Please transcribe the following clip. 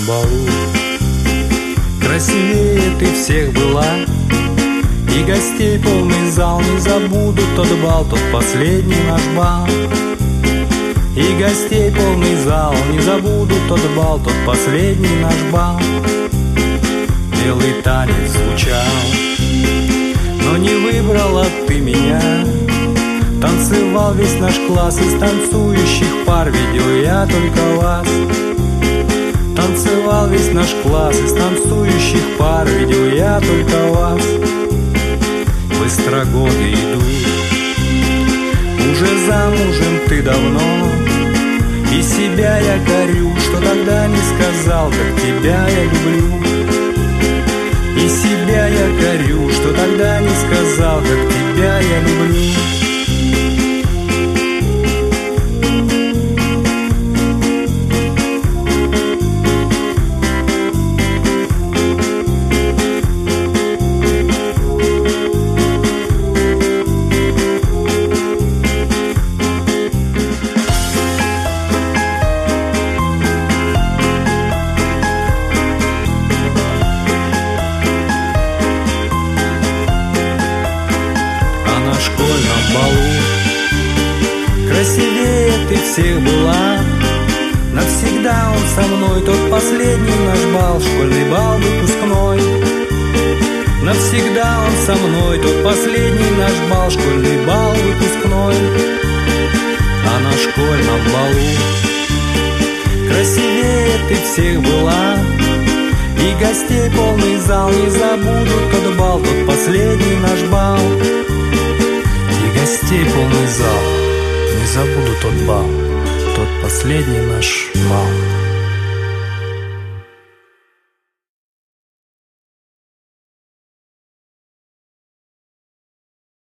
балу. Красивее ты всех была, и гостей полный зал. Не забуду тот бал, тот последний наш бал. И гостей полный зал, не забуду тот бал, тот последний наш бал. Белый танец звучал, но не выбрала ты меня. Танцевал весь наш класс, из танцующих пар видел я только вас. Танцевал весь наш класс, из танцующих пар видел я только вас. Быстро годы идут, уже замужем ты давно, и себя я корю, что тогда не сказал, как тебя я люблю. И себя я корю, что тогда не сказал, как тебя я люблю. Красивее ты всех была, навсегда он со мной. Тот последний наш бал, школьный бал выпускной. Навсегда он со мной, тот последний наш бал, школьный бал выпускной. А на школьном балу красивее ты всех была, и гостей полный зал. Не забуду тот бал, тот последний наш бал. И гостей полный зал, не забуду тот бал, тот последний наш бал.